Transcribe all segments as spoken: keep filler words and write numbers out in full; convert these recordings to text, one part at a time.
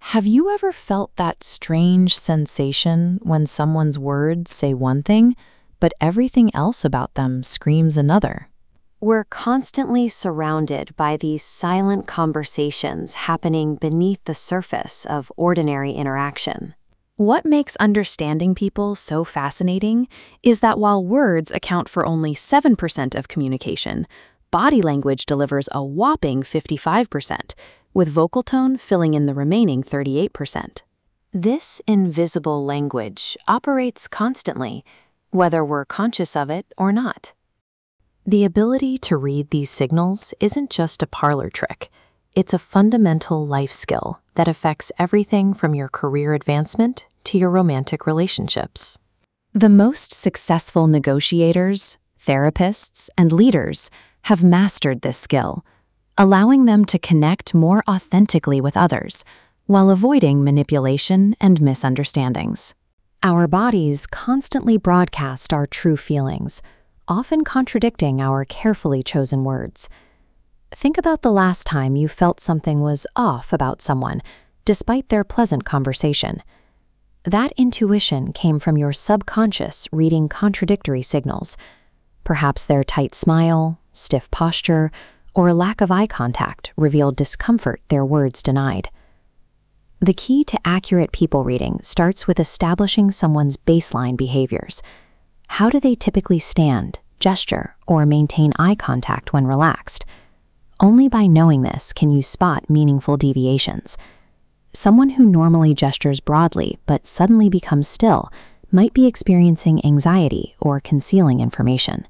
Have you ever felt that strange sensation when someone's words say one thing, but everything else about them screams another? We're constantly surrounded by these silent conversations happening beneath the surface of ordinary interaction. What makes understanding people so fascinating is that while words account for only seven percent of communication, body language delivers a whopping fifty-five percent, with vocal tone filling in the remaining thirty-eight percent. This invisible language operates constantly, whether we're conscious of it or not. The ability to read these signals isn't just a parlor trick. It's a fundamental life skill that affects everything from your career advancement to your romantic relationships. The most successful negotiators, therapists, and leaders have mastered this skill, allowing them to connect more authentically with others while avoiding manipulation and misunderstandings. Our bodies constantly broadcast our true feelings, often contradicting our carefully chosen words. Think about the last time you felt something was off about someone, despite their pleasant conversation. That intuition came from your subconscious reading contradictory signals. Perhaps their tight smile, stiff posture, or lack of eye contact revealed discomfort their words denied. The key to accurate people reading starts with establishing someone's baseline behaviors. How do they typically stand, gesture, or maintain eye contact when relaxed? Only by knowing this can you spot meaningful deviations. Someone who normally gestures broadly but suddenly becomes still might be experiencing anxiety or concealing information.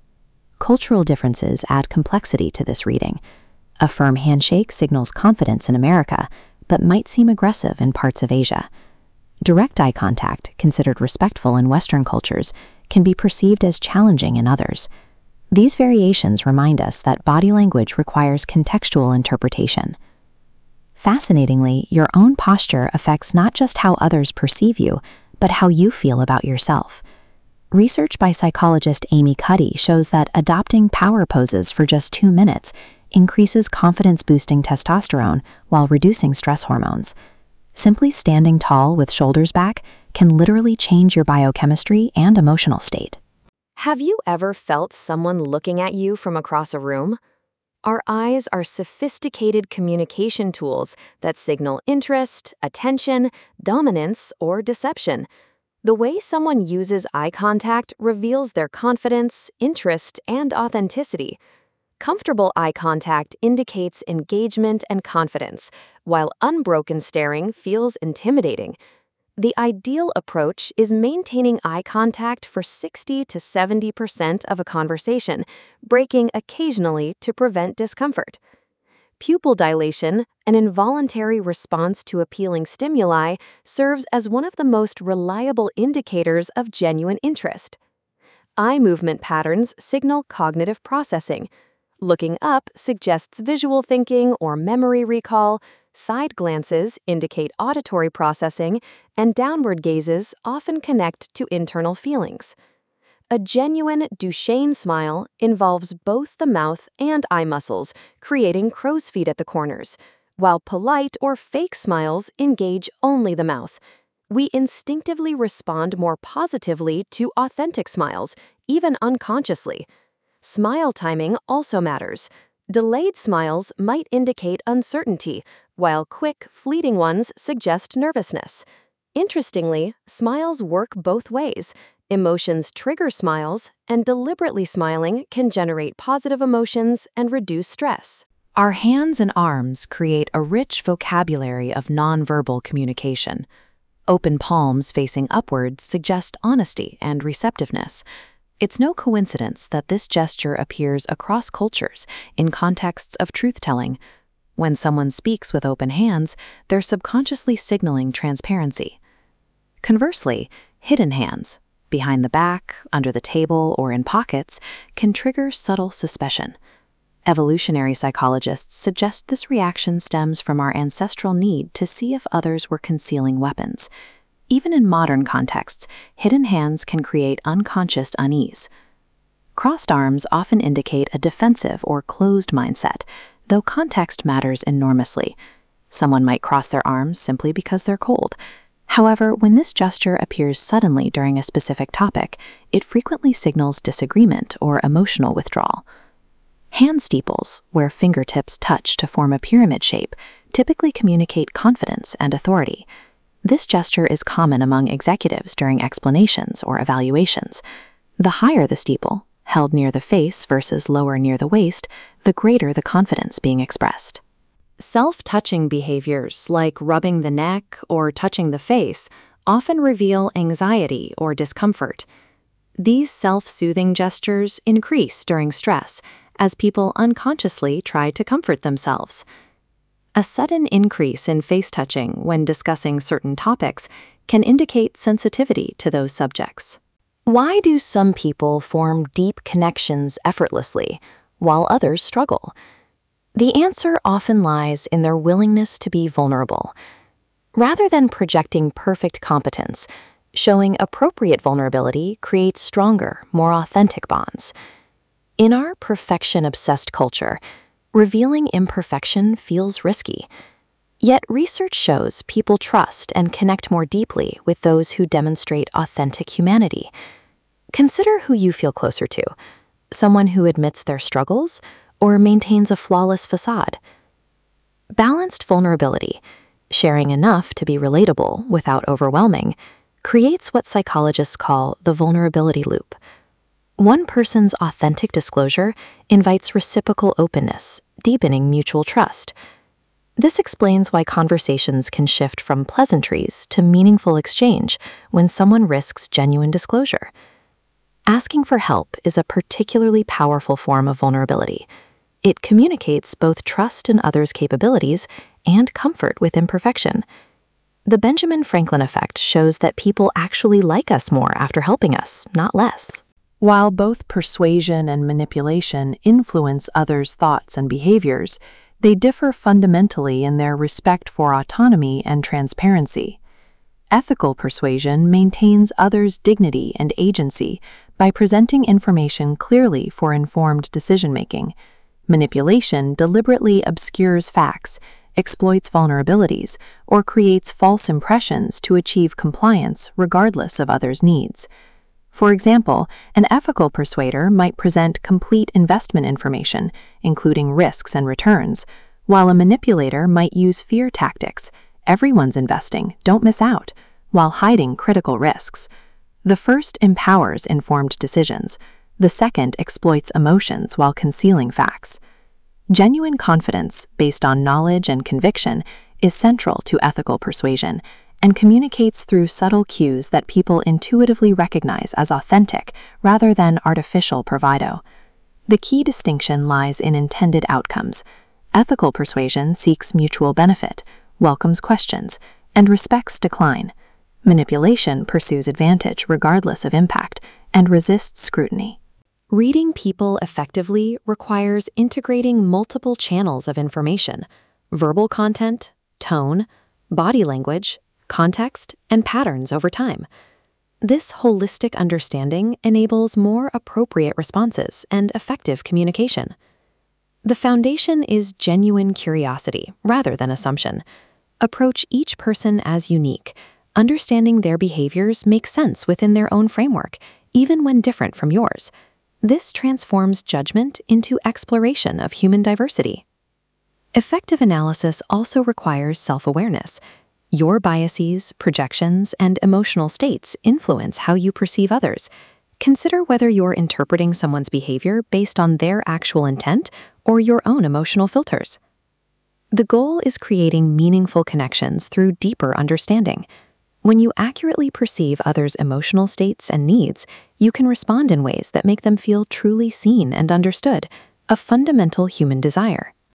Cultural differences add complexity to this reading. A firm handshake signals confidence in America, but might seem aggressive in parts of Asia. Direct eye contact, considered respectful in Western cultures, can be perceived as challenging in others. These variations remind us that body language requires contextual interpretation. Fascinatingly, your own posture affects not just how others perceive you, but how you feel about yourself. Research by psychologist Amy Cuddy shows that adopting power poses for just two minutes increases confidence-boosting testosterone while reducing stress hormones. Simply standing tall with shoulders back can literally change your biochemistry and emotional state. Have you ever felt someone looking at you from across a room? Our eyes are sophisticated communication tools that signal interest, attention, dominance, or deception. The way someone uses eye contact reveals their confidence, interest, and authenticity. Comfortable eye contact indicates engagement and confidence, while unbroken staring feels intimidating. The ideal approach is maintaining eye contact for sixty to seventy percent of a conversation, breaking occasionally to prevent discomfort. Pupil dilation, an involuntary response to appealing stimuli, serves as one of the most reliable indicators of genuine interest. Eye movement patterns signal cognitive processing. Looking up suggests visual thinking or memory recall, side glances indicate auditory processing, and downward gazes often connect to internal feelings. A genuine Duchenne smile involves both the mouth and eye muscles, creating crow's feet at the corners, while polite or fake smiles engage only the mouth. We instinctively respond more positively to authentic smiles, even unconsciously. Smile timing also matters. Delayed smiles might indicate uncertainty, while quick, fleeting ones suggest nervousness. Interestingly, smiles work both ways. Emotions trigger smiles, and deliberately smiling can generate positive emotions and reduce stress. Our hands and arms create a rich vocabulary of nonverbal communication. Open palms facing upwards suggest honesty and receptiveness. It's no coincidence that this gesture appears across cultures in contexts of truth-telling. When someone speaks with open hands, they're subconsciously signaling transparency. Conversely, hidden hands, behind the back, under the table, or in pockets, can trigger subtle suspicion. Evolutionary psychologists suggest this reaction stems from our ancestral need to see if others were concealing weapons. Even in modern contexts, hidden hands can create unconscious unease. Crossed arms often indicate a defensive or closed mindset, though context matters enormously. Someone might cross their arms simply because they're cold. However, when this gesture appears suddenly during a specific topic, it frequently signals disagreement or emotional withdrawal. Hand steeples, where fingertips touch to form a pyramid shape, typically communicate confidence and authority. This gesture is common among executives during explanations or evaluations. The higher the steeple, held near the face versus lower near the waist, the greater the confidence being expressed. Self-touching behaviors like rubbing the neck or touching the face often reveal anxiety or discomfort. These self-soothing gestures increase during stress as people unconsciously try to comfort themselves. A sudden increase in face touching when discussing certain topics can indicate sensitivity to those subjects. Why do some people form deep connections effortlessly, while others struggle? The answer often lies in their willingness to be vulnerable. Rather than projecting perfect competence, showing appropriate vulnerability creates stronger, more authentic bonds. In our perfection-obsessed culture, revealing imperfection feels risky. Yet research shows people trust and connect more deeply with those who demonstrate authentic humanity. Consider who you feel closer to, someone who admits their struggles or maintains a flawless facade. Balanced vulnerability, sharing enough to be relatable without overwhelming, creates what psychologists call the vulnerability loop. One person's authentic disclosure invites reciprocal openness, deepening mutual trust. This explains why conversations can shift from pleasantries to meaningful exchange when someone risks genuine disclosure. Asking for help is a particularly powerful form of vulnerability. It communicates both trust in others' capabilities and comfort with imperfection. The Benjamin Franklin effect shows that people actually like us more after helping us, not less. While both persuasion and manipulation influence others' thoughts and behaviors, they differ fundamentally in their respect for autonomy and transparency. Ethical persuasion maintains others' dignity and agency by presenting information clearly for informed decision-making. Manipulation deliberately obscures facts, exploits vulnerabilities, or creates false impressions to achieve compliance regardless of others' needs. For example, an ethical persuader might present complete investment information, including risks and returns, while a manipulator might use fear tactics, everyone's investing, don't miss out, while hiding critical risks. The first empowers informed decisions. The second exploits emotions while concealing facts. Genuine confidence, based on knowledge and conviction, is central to ethical persuasion and communicates through subtle cues that people intuitively recognize as authentic rather than artificial bravado. The key distinction lies in intended outcomes. Ethical persuasion seeks mutual benefit, welcomes questions, and respects decline. Manipulation pursues advantage regardless of impact and resists scrutiny. Reading people effectively requires integrating multiple channels of information: verbal content, tone, body language, context, and patterns over time. This holistic understanding enables more appropriate responses and effective communication. The foundation is genuine curiosity rather than assumption. Approach each person as unique. Understanding their behaviors makes sense within their own framework, even when different from yours. This transforms judgment into exploration of human diversity. Effective analysis also requires self-awareness. Your biases, projections, and emotional states influence how you perceive others. Consider whether you're interpreting someone's behavior based on their actual intent or your own emotional filters. The goal is creating meaningful connections through deeper understanding. When you accurately perceive others' emotional states and needs, you can respond in ways that make them feel truly seen and understood, a fundamental human desire.